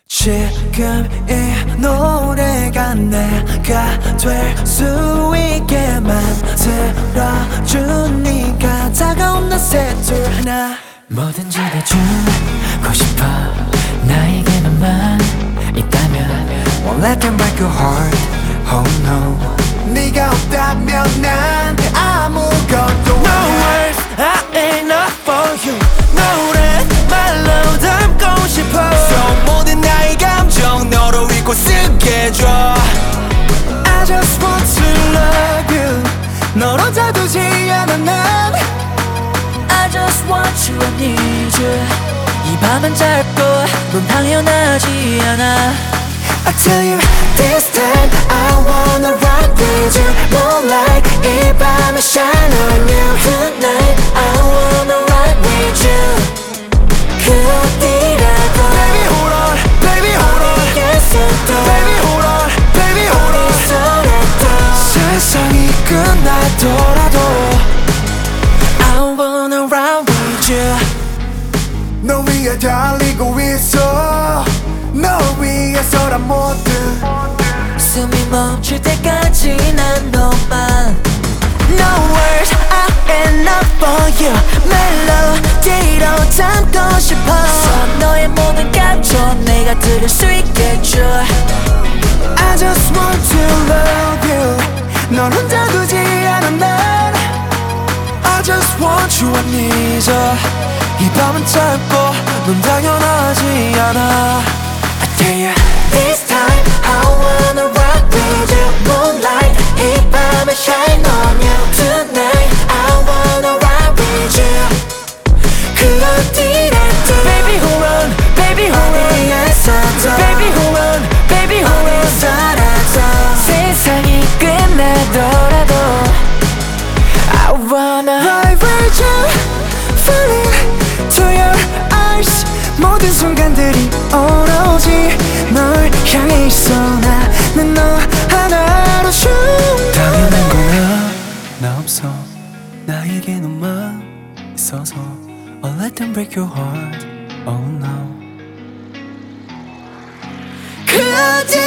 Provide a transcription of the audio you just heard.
지금 이 노래가 내가 될 수 있게 만들어주니까 다가온 나 셋둘 하나 뭐든지 다 주고 싶어 나에게 너만 있다면 Won't let them break your heart, oh no 네가 없다면 난 아무것도 No words, I ain't not for you 노래 말로 담고 싶어 So 모든 나의 감정 너로 잊고 쓰게 해줘 I just want to love you 널 혼자 두지 않아 난 I just want you, I need you 이 밤은 짧고 넌 당연하지 않아 I tell you this time I wanna rock with you Moonlight 이 밤에 shine on you Tonight I wanna rock with you 그 어디라도 Baby hold on, baby hold on 어디에서도 Baby hold on, baby hold on 어디서라도 세상이 끝나더라도 I wanna rock with you 너 위에 달리고 있어 너 위해서란 모든 숨이 멈출 때까지 난 너만 No words, I am not for you 멜로디로 담고 싶어 너의 모든 감정 내가 들을 수 있게 해줘 I just want to love you 넌 혼자 두지 않아 난 I just want you, I need you 이 밤은 짧고 넌 당연하지 않아 I tell you this time I wanna rock with you Moonlight 이 밤에 shine on you Tonight I wanna rock with you 그 어디라도 Baby hold on, baby hold on 어디에서도 Baby hold on, baby hold on 어디서라도 세상이 끝나더라도 I wanna ride with you Falling to your eyes 모든 순간들이 오로지 널 향해 있어 나는 너 하나로 당연한 거야 나 없어 나에게 너만 있어서 I'll let them break your heart Oh no 그 어디